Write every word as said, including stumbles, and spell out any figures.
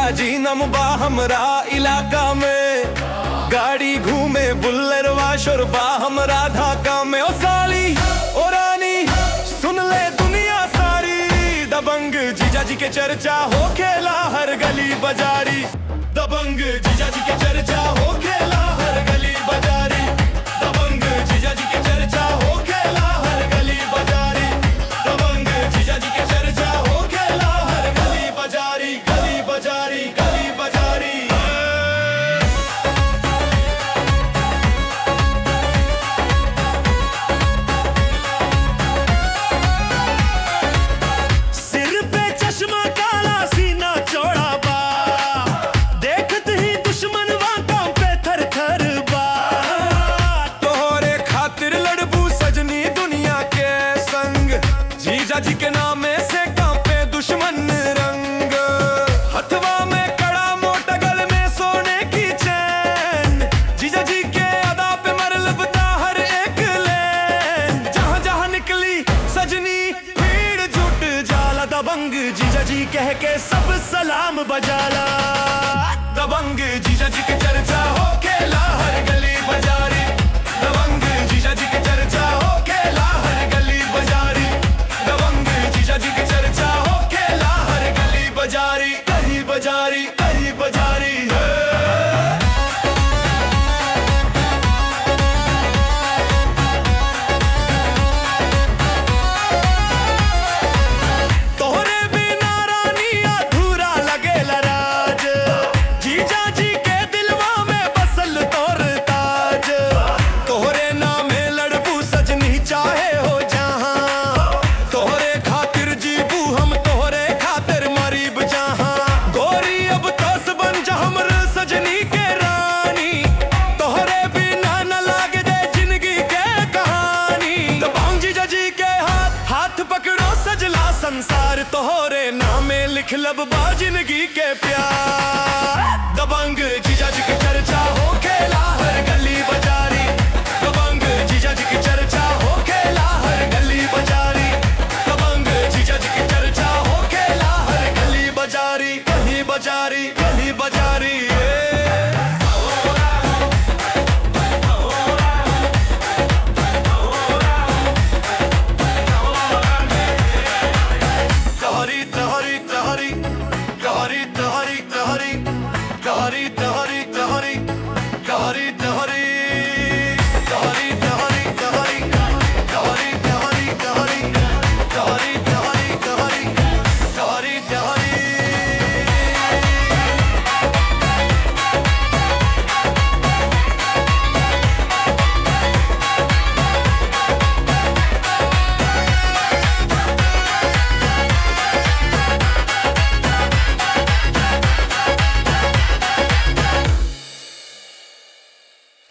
जी नमबा हमरा इलाका में, गाड़ी घूमे बुल्लरवा शोरबा हमरा ढाका में। ओ साली ओ रानी सुन ले दुनिया सारी, दबंग जीजा जी के चर्चा हो खेला हर गली बाजारी। दबंग जीजा जी के चर्चा हो खेला हर गली बाजारी। दबंग जीजा जी के चर्चा हो खेला हर गली बाजारी। दबंग जीजा जी के चर्चा हो खेला हर गली बाजारी। गली बाजारी गली बाजारी। सिर पे चश्मा काला सीना चौड़ा बा, देखत ही दुश्मन वाका पे थर थर बा। तोहरे खातिर लड़बू सजनी दुनिया के संग, जीजा जी के नामे से कांपे दुश्मन रंग। हथवा में कड़ा मोटा गल में सोने की चैन, जीजा जी के अदा पे मरल बता हर एक लेन। जहां जहां निकली सजनी भीड़ जुट जाला, दबंग जीजा जी कह के सब सलाम बजाला। दबंग जीजा जी के चर्चा हो खेला हर गली बाजारी। दबंग जीजा जी के चर्चा हो खेला हर गली बाजारी। दबंग जीजा जी के चर्चा हो खेला हर गली बाजारी। गली बाजारी गली बाजारी है। तोहरे बिना रानी अधूरा लगेला राज, जीजा जी के दिलवा में बसल तोर ताज। तोहरे नामे लड़बू सजनी चाहे हो जहां, तोहरे खातिर जीबू हम तोहरे खातिर मरीब जहां। गोरी अब तोस बन जा हमर सजनी के रानी, तोहरे बिना न लागे दे जिंदगी के कहानी। दबंग जीजा जी के हाथ हाथ पकड़ो सजला संसार, तोहरे नामे लिख लब बा जिंदगी के प्यार। दबंग जीजा जी की चर्चा हो खेला हर गली बाजार।